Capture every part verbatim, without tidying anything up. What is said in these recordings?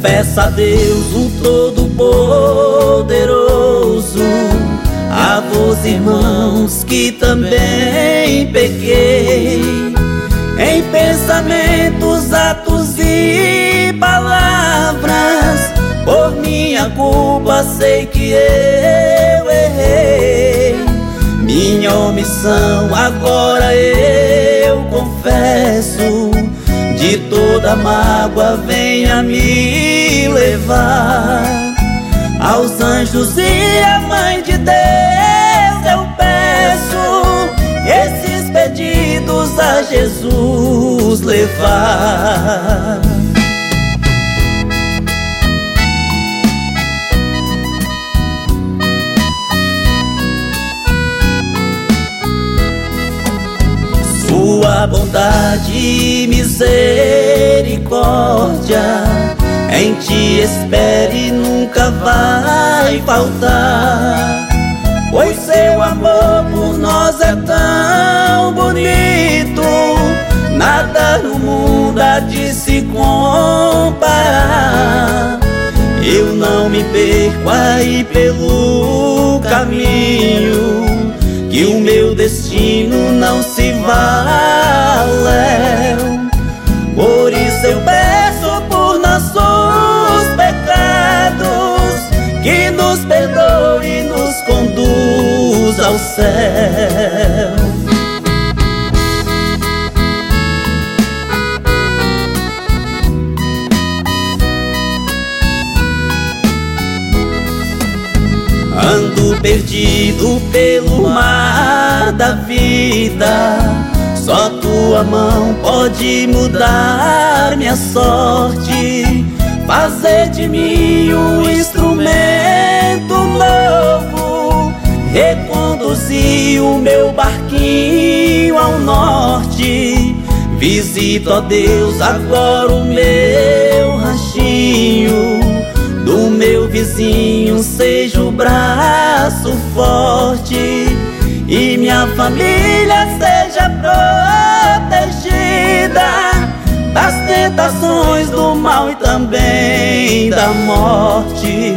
Peço a Deus, o Todo-Poderoso, a vós, irmãos, que também pequei em pensamentos, atos e palavras. Por minha culpa sei que eu errei. Minha omissão agora eu confesso. De toda mágoa venha me levar. Aos anjos e à Mãe de Deus eu peço esses pedidos a Jesus levar. Sua bondade e misericórdia em ti espere e nunca vai faltar, pois seu amor por nós é tão bonito, nada no mundo há de se comparar. Eu não me perco aí pelo caminho, que o meu destino não se valeu. Por isso eu peço por nossos pecados, que nos perdoe e nos conduz ao céu. Ando perdido pelo mar da vida, só tua mão pode mudar minha sorte, fazer de mim um instrumento novo, reconduzir o meu barquinho ao norte. Visito, ó Deus, agora o meu ranchinho, do meu vizinho seja o braço forte, e minha família seja protegida das tentações do mal e também da morte.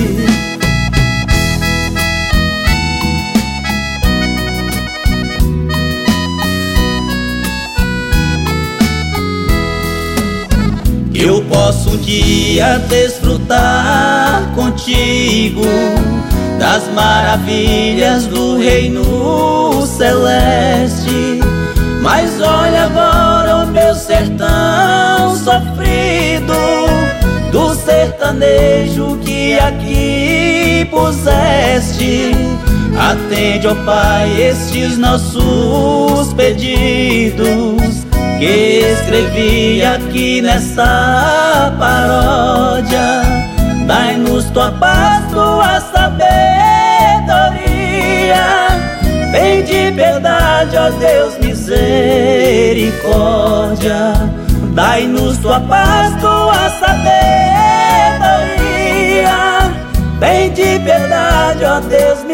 Eu posso um dia desfrutar contigo das maravilhas do reino celeste, mas olha agora o meu sertão sofrido, do sertanejo que aqui puseste. Atende, ó Pai, estes nossos pedidos, que escrevi aqui nessa paródia. Dai-nos tua paz, tua sabedoria, vem de piedade, ó Deus, misericórdia. Dai-nos tua paz, tua sabedoria, vem de piedade, ó Deus,